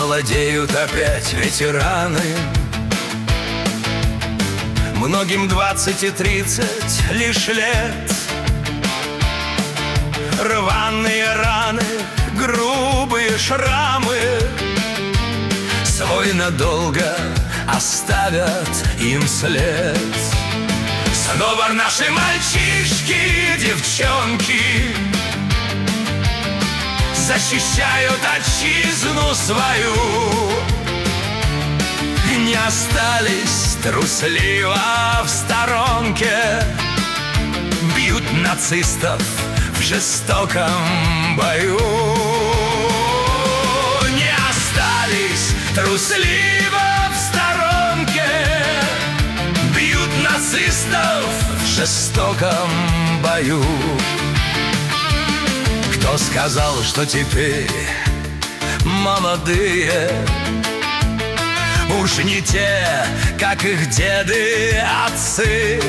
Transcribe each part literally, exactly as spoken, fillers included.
Молодеют опять ветераны. Многим двадцать и тридцать лишь лет. Рваные раны, грубые шрамы свой надолго оставят им след. Снова наши мальчишки, девчонки защищают отчизну свою. Не остались трусливо в сторонке, бьют нацистов в жестоком бою. Не остались трусливо в сторонке, бьют нацистов в жестоком бою. Кто сказал, что теперь молодые уж не те, как их деды, отцы?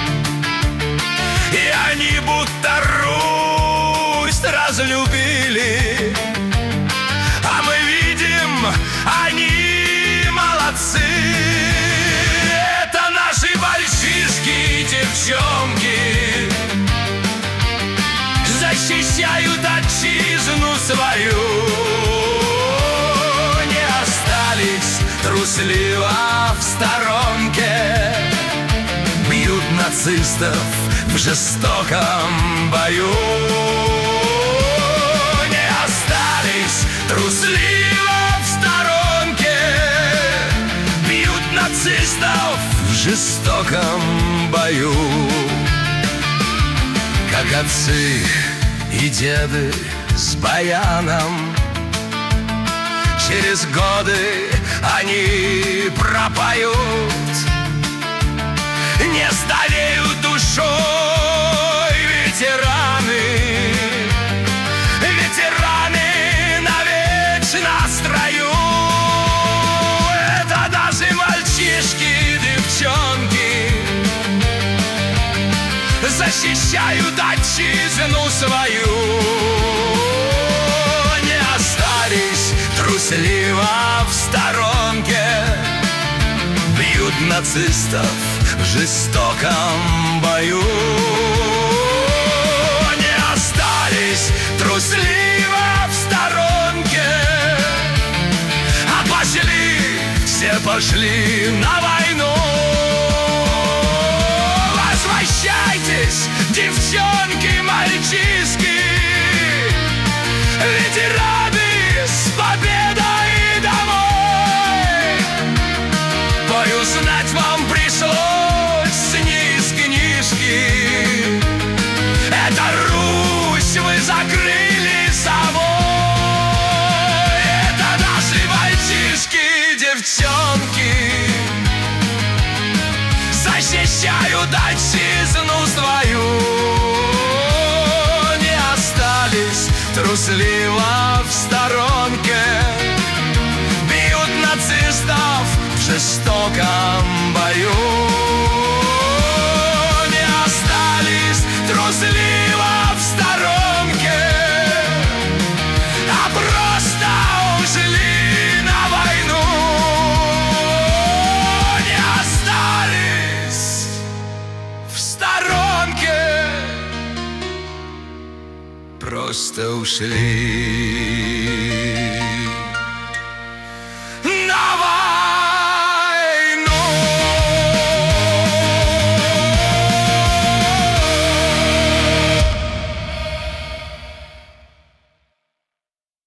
И они будто Русь разлюбили, а мы видим, они молодцы. Это наши мальчишки и девчонки защищают отчизну свою. Не остались трусливо в сторонке, бьют нацистов в жестоком бою. Не остались трусливо в сторонке, бьют нацистов в жестоком бою. Как отцы и деды с баяном, через годы они пропоют. Не стареют душой ветераны, ветераны навечно в строю. Это наши мальчишки, девчонки защищают отчизну свою. Не остались трусливо в сторонке, бьют нацистов в жестоком бою. Не остались трусливо в сторонке, а пошли, все пошли на войну. Возвращайтесь, девчонки, мальчишки, ветераны, с победой домой. Бой узнать вам пришлось не из книжки, это Русь вы закрыли собой. Это наши мальчишки, девчонки защищают отчизну свою. Не остались трусливо в сторонке, бьют нацистов в жестоком бою. Не остались трусливо в сторонке, а просто ушли на войну. Не остались в сторонке, просто ушли.